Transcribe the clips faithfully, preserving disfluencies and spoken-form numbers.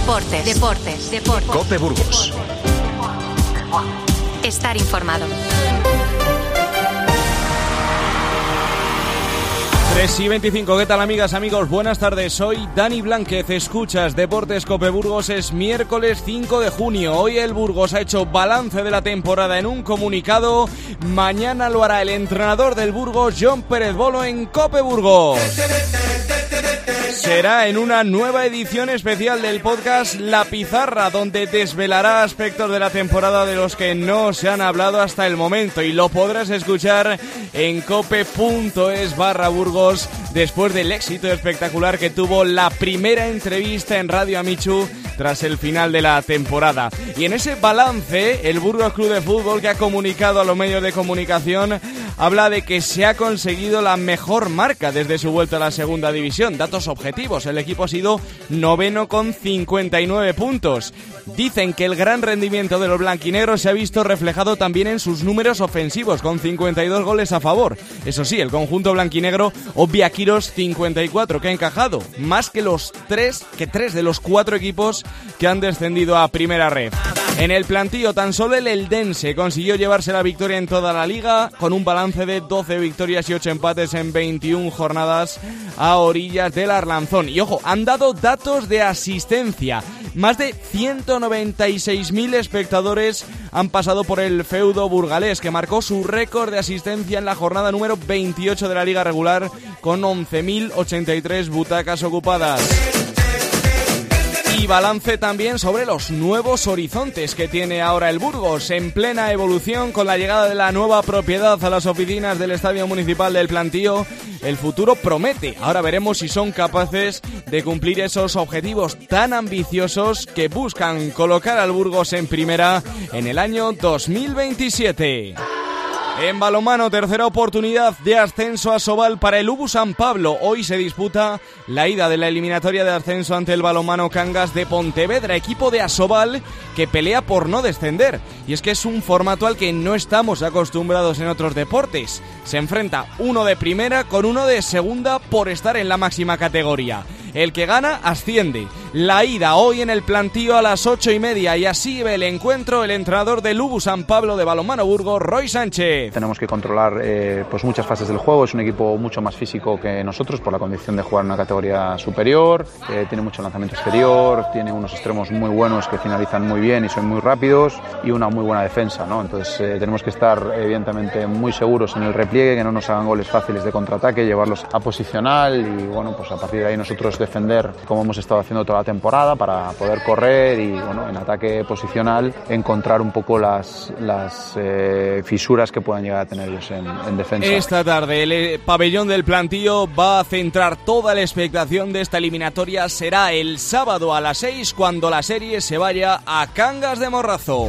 Deportes, deportes, deportes. COPE Burgos. Estar informado. tres y veinticinco, ¿qué tal amigas, amigos? Buenas tardes, soy Dani Blánquez, escuchas Deportes COPE Burgos, es miércoles cinco de junio, hoy el Burgos ha hecho balance de la temporada en un comunicado, mañana lo hará el entrenador del Burgos, Jon Pérez Bolo, en COPE Burgos. Será en una nueva edición especial del podcast La Pizarra, donde desvelará aspectos de la temporada de los que no se han hablado hasta el momento, y lo podrás escuchar en cope.es barra Burgos después del éxito espectacular que tuvo la primera entrevista en Radio Amichu tras el final de la temporada. Y en ese balance, el Burgos Club de Fútbol, que ha comunicado a los medios de comunicación, habla de que se ha conseguido la mejor marca desde su vuelta a la segunda división. Datos objetivos, el equipo ha sido noveno con cincuenta y nueve puntos. Dicen que el gran rendimiento de los blanquinegros se ha visto reflejado también en sus números ofensivos, con cincuenta y dos goles a favor. Eso sí, el conjunto blanquinegro obvia Quirós cincuenta y cuatro que ha encajado, más que los tres, que tres de los cuatro equipos que han descendido a Primera Ref. En el plantío, tan solo el Eldense consiguió llevarse la victoria en toda la liga, con un balance de doce victorias y ocho empates en veintiuna jornadas a orillas del Arlanzón. Y ojo, han dado datos de asistencia. Más de ciento noventa y seis mil espectadores han pasado por el feudo burgalés, que marcó su récord de asistencia en la jornada número veintiocho de la liga regular, con once mil ochenta y tres butacas ocupadas. Y balance también sobre los nuevos horizontes que tiene ahora el Burgos, en plena evolución con la llegada de la nueva propiedad a las oficinas del Estadio Municipal del Plantío. El futuro promete. Ahora veremos si son capaces de cumplir esos objetivos tan ambiciosos que buscan colocar al Burgos en primera en el año dos mil veintisiete. En balonmano, tercera oportunidad de ascenso a Sobal para el Ubu San Pablo. Hoy se disputa la ida de la eliminatoria de ascenso ante el balonmano Cangas de Pontevedra, equipo de Asobal que pelea por no descender. Y es que es un formato al que no estamos acostumbrados en otros deportes. Se enfrenta uno de primera con uno de segunda por estar en la máxima categoría. El que gana asciende. La ida hoy en el Plantío a las ocho y media, y así ve el encuentro el entrenador del Ubu San Pablo de balonmano Burgos, Roy Sánchez. Tenemos que controlar eh, pues muchas fases del juego. Es un equipo mucho más físico que nosotros por la condición de jugar en una categoría superior. Eh, tiene mucho lanzamiento exterior, tiene unos extremos muy buenos que finalizan muy bien y son muy rápidos, y una muy buena defensa, ¿no? Entonces eh, tenemos que estar evidentemente muy seguros en el repliegue, que no nos hagan goles fáciles de contraataque, llevarlos a posicional, y bueno, pues a partir de ahí nosotros defender como hemos estado haciendo toda la temporada para poder correr y bueno, en ataque posicional encontrar un poco las, las eh, fisuras que puedan llegar a tener ellos en, en defensa. Esta tarde el pabellón del Plantío va a centrar toda la expectación de esta eliminatoria. Será el sábado a las seis cuando la serie se vaya a Cangas de Morrazo.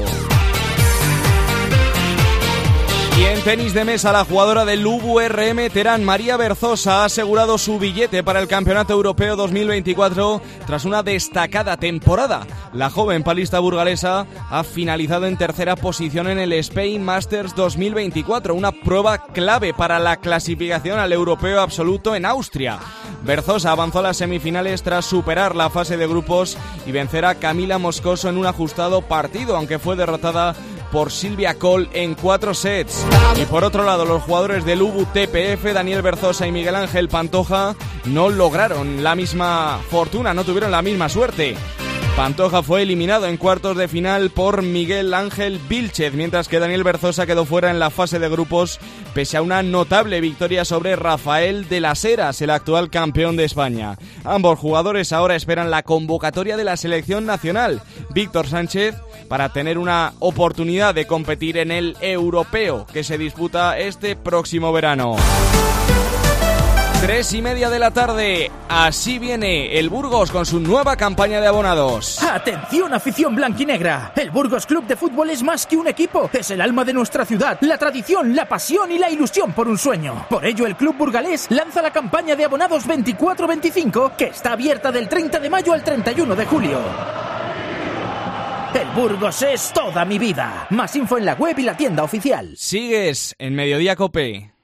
Y en tenis de mesa, la jugadora del U B U R M Terán, María Berzosa, ha asegurado su billete para el Campeonato Europeo dos mil veinticuatro tras una destacada temporada. La joven palista burgalesa ha finalizado en tercera posición en el Spain Masters dos mil veinticuatro, una prueba clave para la clasificación al Europeo Absoluto en Austria. Berzosa avanzó a las semifinales tras superar la fase de grupos y vencer a Camila Moscoso en un ajustado partido, aunque fue derrotada por Silvia Cole en cuatro sets. Y por otro lado, los jugadores del U B U T P F, Daniel Berzosa y Miguel Ángel Pantoja, no lograron la misma fortuna, no tuvieron la misma suerte. Pantoja fue eliminado en cuartos de final por Miguel Ángel Vilchez, mientras que Daniel Berzosa quedó fuera en la fase de grupos pese a una notable victoria sobre Rafael de las Heras, el actual campeón de España. Ambos jugadores ahora esperan la convocatoria de la selección nacional, Víctor Sánchez, para tener una oportunidad de competir en el europeo que se disputa este próximo verano. Tres y media de la tarde, así viene el Burgos con su nueva campaña de abonados. ¡Atención, afición blanquinegra! El Burgos Club de Fútbol es más que un equipo, es el alma de nuestra ciudad, la tradición, la pasión y la ilusión por un sueño. Por ello, el club burgalés lanza la campaña de abonados veinticuatro veinticinco, que está abierta del treinta de mayo al treinta y uno de julio. El Burgos es toda mi vida. Más info en la web y la tienda oficial. Sigues en Mediodía Cope.